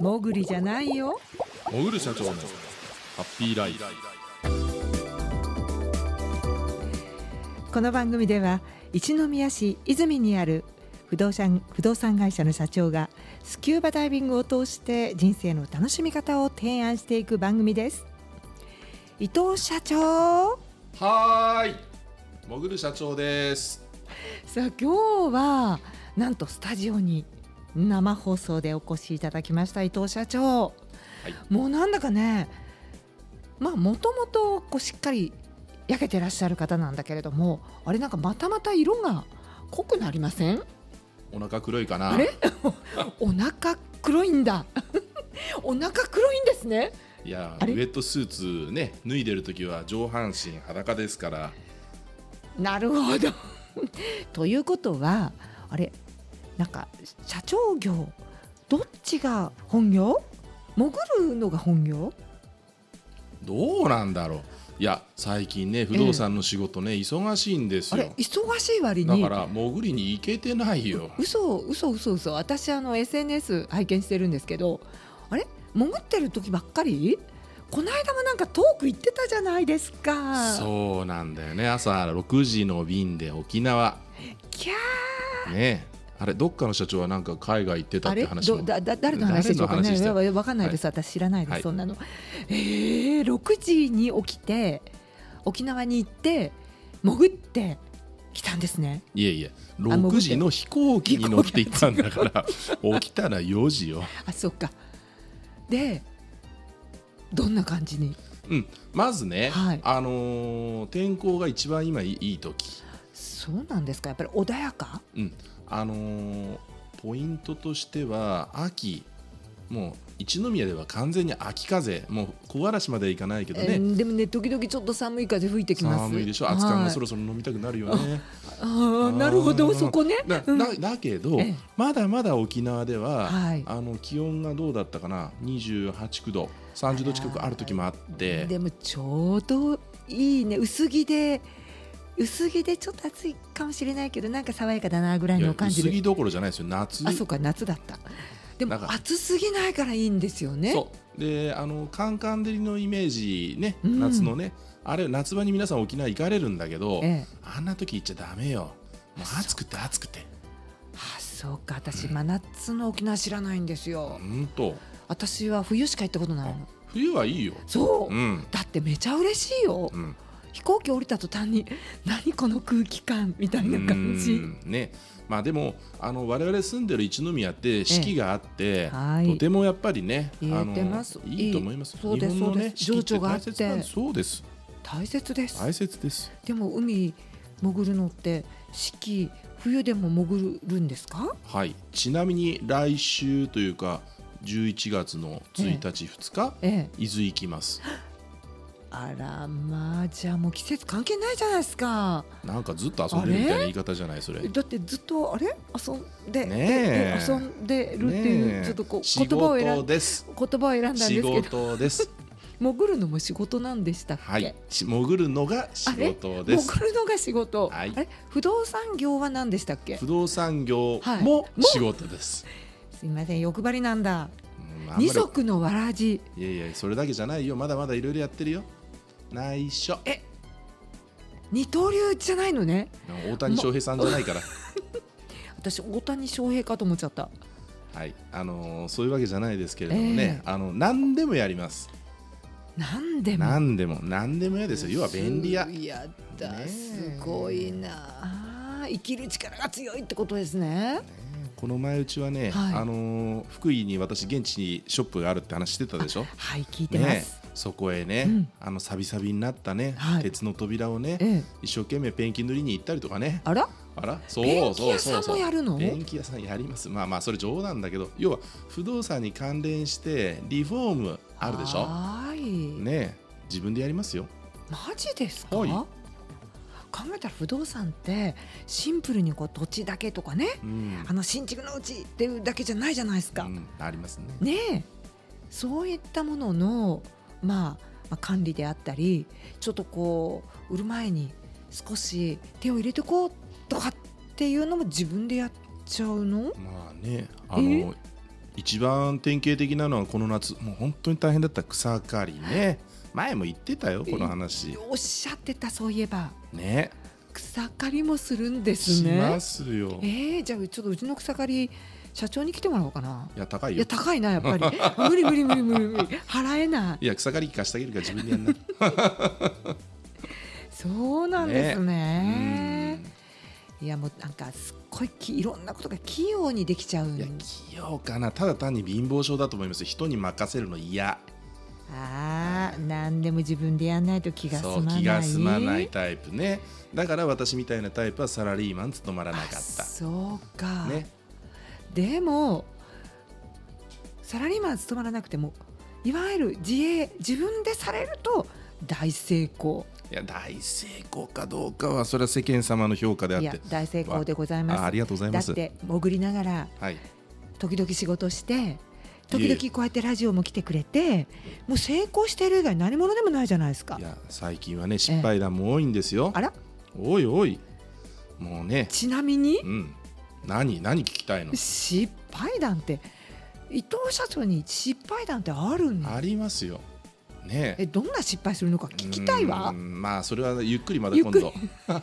もぐりじゃないよ。 もぐる社長のハッピーライフ。 この番組では一宮市泉にある不動産会社の社長がスキューバダイビングを通して人生の楽しみ方を提案していく番組です。伊藤社長。 はーい、もぐる社長です。 さあ今日はなんとスタジオに生放送でお越しいただきました伊藤社長、もうなんだかね、もともとしっかり焼けてらっしゃる方なんだけれども、あれなんかまた色が濃くなりません？ お腹黒いかな。 あれお腹黒いんだお腹黒いんですね。 いやウェットスーツね、脱いでるときは上半身裸ですから。なるほどということはあれなんか社長業どっちが本業？潜るのが本業？ どうなんだろう。いや最近ね不動産の仕事ね、忙しいんですよ。 あれ忙しい割にだから潜りに行けてないよ。 嘘。私SNS 拝見してるんですけど、あれ潜ってる時ばっかり？この間もなんかトーク行ってたじゃないですか。 そうなんだよね。朝6時の便で沖縄。 キャーねえ、あれどっかの社長はなんか海外行ってたって話も。 誰の話でしょうかね。分かんないです、私知らないです、そんなの。6時に起きて沖縄に行って潜って来たんですね。 いえ6時の飛行機に乗って行ったんだから起きたら4時よ。 あ、そっか。でどんな感じに？ まずね、天候が一番今いい時。 そうなんですか。やっぱり穏やか？ ポイントとしては秋、もう一宮では完全に秋風、もう木枯らしまではいかないけどね、 でもね時々ちょっと寒い風吹いてきます。 寒いでしょ。熱燗がそろそろ飲みたくなるよね。 なるほど、そこね。 だけど、まだまだ沖縄では、気温がどうだったかな、28、9度30度近くある時もあって、でもちょうどいいね。薄着でちょっと暑いかもしれないけどなんか爽やかだなぐらいの感じで。 薄着どころじゃないですよ、夏。 あ、そうか、夏だった。でも暑すぎないからいいんですよね。 そうで、カンカン照りのイメージね、夏のね、あれ夏場に皆さん沖縄行かれるんだけど、あんな時行っちゃダメよ。もう暑くて。 そうか。私真夏の沖縄知らないんですよ。私は冬しか行ったことないの。 冬はいいよ。 そう、だってめちゃ嬉しいよ。飛行機降りた途端に何この空気感みたいな感じね。でも我々住んでる一宮って四季があって、とてもやっぱりね、いいと思います。 そうです、そうです。情緒があって、 そうです、 大切です。 大切です。 でも海潜るのって四季冬でも潜るんですか？ はい、ちなみに来週というか11月の1日2日、伊豆行きます。 あらじゃあもう季節関係ないじゃないですか。 なんかずっと遊んでるみたいな言い方じゃないそれ。 だってずっと遊んでるっていうちょっと言葉を選んだんですけど。 仕事です。 潜るのも仕事なんでしたっけ？ はい、潜るのが仕事です。 潜るのが仕事。あれ不動産業は何でしたっけ？ 不動産業も仕事です。 すいません、欲張りなんだ。二足のわらじ。 いやそれだけじゃないよ。まだまだいろいろやってるよ。内緒。 二刀流じゃないのね。 大谷翔平さんじゃないから私大谷翔平かと思っちゃった。 はい、そういうわけじゃないですけれどもね、何でもやります。何でもやですよ。要は便利屋。 やだ、すごいな。生きる力が強いってことですね。 この前うちはね、福井に私現地にショップがあるって話してたでしょ。 はい、聞いてます。 そこへね、サビサビになったね、鉄の扉をね、一生懸命ペンキ塗りに行ったりとかね。 あらそうペンキ屋さんもやるの？ ペンキ屋さんやります。それ冗談だけど、要は不動産に関連してリフォームあるでしょ。ね、自分でやりますよ。 マジですか？考えたら不動産ってシンプルに土地だけとかね、新築のうちっていうだけじゃないじゃないですか。 ありますね。 ね、そういったものの管理であったり、ちょっと売る前に少し手を入れてこうとかっていうのも自分でやっちゃうの？ 一番典型的なのはこの夏もう本当に大変だった草刈りね。前も言ってたよこの話。 おっしゃってた、そういえばね。 草刈りもするんですね。 しますよ。 じゃあちょっとうちの草刈り社長に来てもらおうかな。 いや高いよ。 いや高いなやっぱり無理払えない。 いや草刈り機貸してあげるから自分でやんなそうなんですね。いやもうなんかすっごいいろんなことが器用にできちゃう。 いや器用かな、ただ単に貧乏症だと思います。人に任せるの嫌。 何でも自分でやんないと気が済まない。 そう気が済まないタイプね。だから私みたいなタイプはサラリーマン務まらなかった。 そうか、 ね、 でもサラリーマン務まらなくてもいわゆる自分でされると大成功。 いや大成功かどうかはそれは世間様の評価であって。 いや大成功でございます。 ありがとうございます。 だって潜りながら、時々仕事して時々こうやってラジオも来てくれて、もう成功している以外何者でもないじゃないですか。 いや最近はね失敗談も多いんですよ。 あらおいおいもうね。 ちなみに、 何聞きたいの。 失敗談って伊藤社長に失敗談ってあるの？ ありますよね。 どんな失敗するのか聞きたいわ。 まあそれはゆっくりまた今度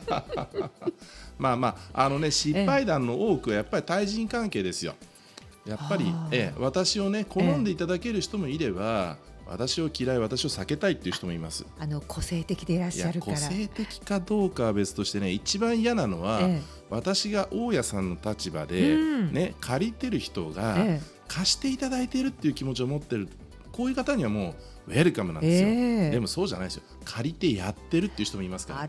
まあ失敗談の多くはやっぱり対人関係ですよ。やっぱり私をね好んでいただける人もいれば、私を嫌い私を避けたいっていう人もいます。 個性的でいらっしゃるから。 個性的かどうかは別としてね、一番嫌なのは、私が大家さんの立場で、借りてる人が、貸していただいているっていう気持ちを持ってるこういう方にはもうウェルカムなんですよ。でもそうじゃないですよ。借りてやってるっていう人もいますから。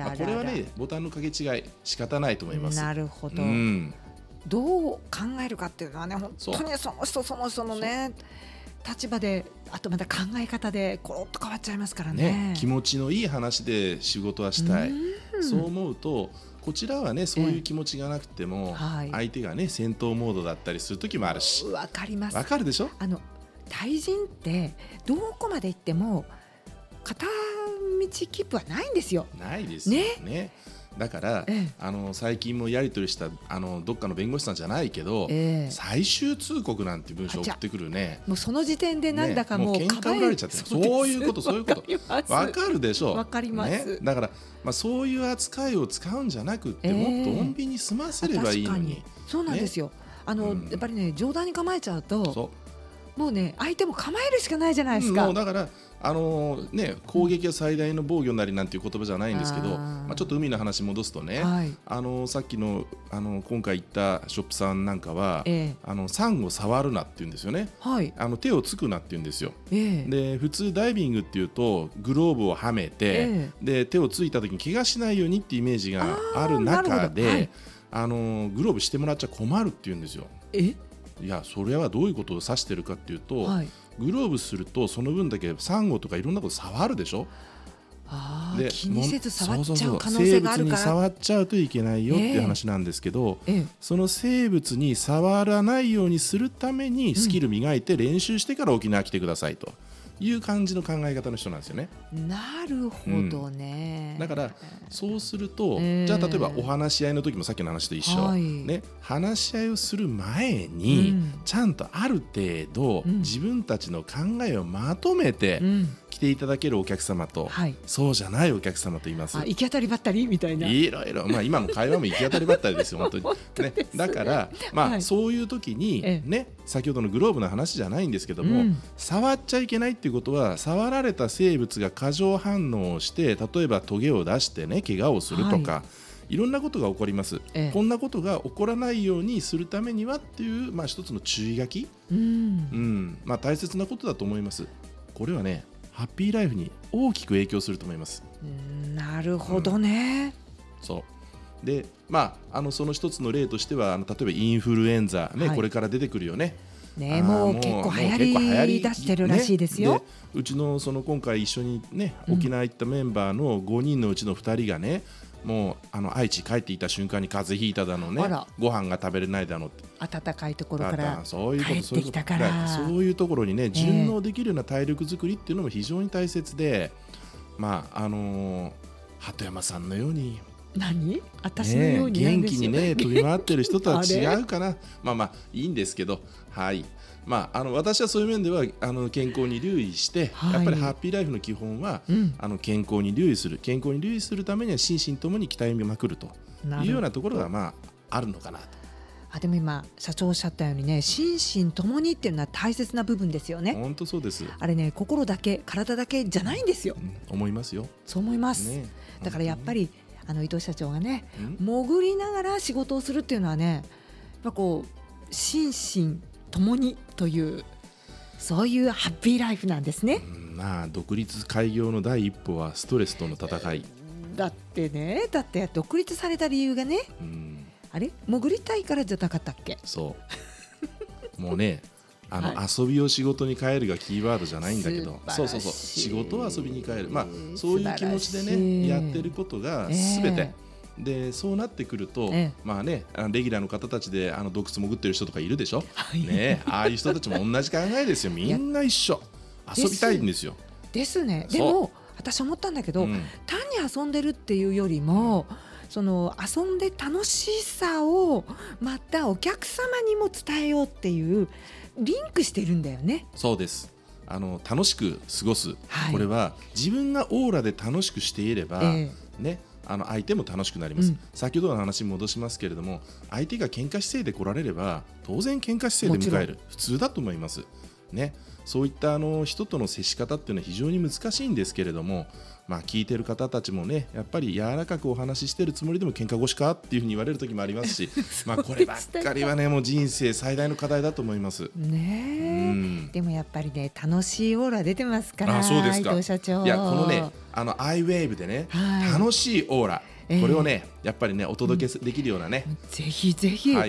これはねボタンの掛け違い仕方ないと思います。 なるほど、どう考えるかっていうのはね本当にその人のね立場で、あとまた考え方でコロッと変わっちゃいますからね。 気持ちのいい話で仕事はしたい。そう思うとこちらはねそういう気持ちがなくても、相手がね戦闘モードだったりする時もあるし。 わかります。 わかるでしょ。 対人ってどこまで行っても片道切符はないんですよ。 ないですよね。だから、最近もやり取りしたどっかの弁護士さんじゃないけど、最終通告なんて文章を送ってくるね。 もうその時点でなんだかもう喧嘩売られちゃってる。そういうことわかるでしょ。 わかります、 だから、そういう扱いを使うんじゃなくって、もっと穏便に済ませればいいのに。 そうなんですよ。やっぱりね冗談に構えちゃうともうね相手も構えるしかないじゃないですか。 もうだから攻撃は最大の防御なりなんていう言葉じゃないんですけど、ちょっと海の話戻すとね、さっきの今回行ったショップさんなんかは、サンゴ触るなって言うんですよね。手をつくなって言うんですよ。で普通ダイビングっていうとグローブをはめて、で手をついた時に怪我しないようにってイメージがある中で、グローブしてもらっちゃ困るって言うんですよ。いやそれはどういうことを指してるかっていうと、グローブするとその分だけサンゴとかいろんなこと触るでしょ。 で気にせず触っちゃう可能性があるから、 生物に触っちゃうといけないよっていう話なんですけど、その生物に触らないようにするためにスキル磨いて練習してから沖縄来てくださいという感じの考え方の人なんですよね。 なるほどね。 だからそうすると、じゃあ例えばお話し合いの時もさっきの話と一緒、話し合いをする前に、ちゃんとある程度、自分たちの考えをまとめて、来ていただけるお客様と、そうじゃないお客様といます。 行き当たりばったりみたいな。 いろいろ、今の会話も行き当たりばったりですよ本当にだからそういう時に先ほどのグローブの話じゃないんですけども、触っちゃいけないっていうことは、触られた生物が過剰反応をして、例えばトゲを出してね怪我をするとか、いろんなことが起こります。こんなことが起こらないようにするためにはっていう、一つの注意書き、大切なことだと思います。これはねハッピーライフに大きく影響すると思います。 なるほどね。 そうでその一つの例としては、例えばインフルエンザ、これから出てくるよね。 もう結構流行り出してるらしいですよ。 うちの今回一緒に沖縄行ったメンバーの5人のうちの2人がね、もう愛知帰っていた瞬間に風邪ひいただのね、ご飯が食べれないだのって、 暖かいところから帰ってきたから、 そういうところにね順応できるような体力作りっていうのも非常に大切で、鳩山さんのように何？私のように元気にね飛び回ってる人とは違うかなまあいいんですけど、はい、私はそういう面では健康に留意して、はい、やっぱりハッピーライフの基本は、健康に留意するためには心身ともに鍛えまくるというようなところがあるのかなと。 でも今社長おっしゃったようにね、心身ともにっていうのは大切な部分ですよね。 本当そうです。 あれね、心だけ体だけじゃないんですよ、 思いますよ。 そう思います、ね、だからやっぱり伊藤社長がね、潜りながら仕事をするっていうのはね、やっぱこう心身ともにというそういうハッピーライフなんですね。 独立開業の第一歩はストレスとの戦い。 だって独立された理由がね、あれ潜りたいからじゃなかったっけ？ そうもうね遊びを仕事に変えるがキーワードじゃないんだけど、そう仕事を遊びに変える、そういう気持ちでねやってることが全て、でそうなってくると、レギュラーの方たちで洞窟潜ってる人とかいるでしょ、ああいう人たちも同じ考えですよ。みんな一緒、遊びたいんですよ。 ですね。でも私思ったんだけど、単に遊んでるっていうよりもその遊んで楽しさをまたお客様にも伝えようっていうリンクしてるんだよね。 そうです。楽しく過ごす、これは自分がオーラで楽しくしていれば、相手も楽しくなります、先ほどの話に戻しますけれども、相手が喧嘩姿勢で来られれば当然喧嘩姿勢で迎える、普通だと思います、そういった人との接し方っていうのは非常に難しいんですけれども、聞いてる方たちもね、やっぱり柔らかくお話ししてるつもりでも喧嘩腰かっていうふうに言われる時もありますしこればっかりはね、もう人生最大の課題だと思いますでもやっぱりね、楽しいオーラ出てますから。 そうですか。 伊藤社長、 いや、このねアイウェーブでね、楽しいオーラ、これをねやっぱりねお届けできるようなね、 ぜひぜひ、 第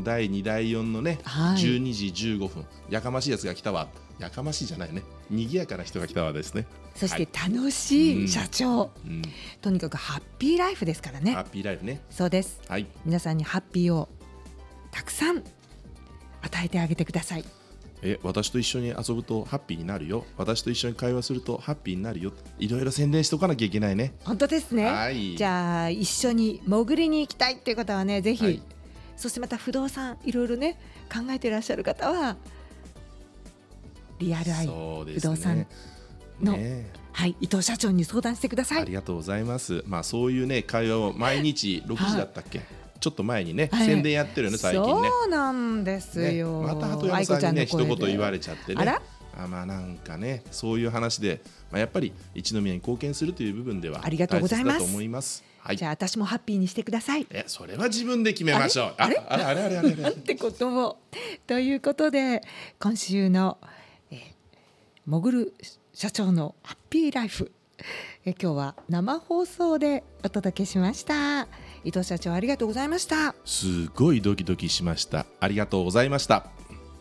2第4のね、12時15分やかましいやつが来たわ、やかましいじゃないね、賑やかな人が来たわですね。 そして楽しい社長、とにかくハッピーライフですからね。 ハッピーライフね。 そうです、皆さんにハッピーをたくさん与えてあげてください。 私と一緒に遊ぶとハッピーになるよ、私と一緒に会話するとハッピーになるよ、いろいろ宣伝しておかなきゃいけないね。 本当ですね、じゃあ一緒に潜りに行きたいっていう方はね、ぜひ、そしてまた不動産いろいろね考えていらっしゃる方はリアルアイ不動産の、伊藤社長に相談してください。 ありがとうございます。そういうね会話を毎日6時だったっけ、ちょっと前にね、宣伝やってるよね最近ね。 そうなんですよ、 また鳩山さんにね一言言われちゃってね、なんかね、そういう話で、やっぱり一宮に貢献するという部分ではありがとうございます。 大切だと思います。 じゃあ私もハッピーにしてください。 それは自分で決めましょう。あれってこともということで、今週のもぐる社長のハッピーライフ、今日は生放送でお届けしました。伊藤社長、ありがとうございました。 すごいドキドキしました。ありがとうございました。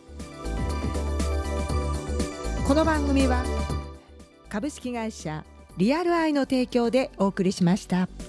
この番組は株式会社リアルアイの提供でお送りしました。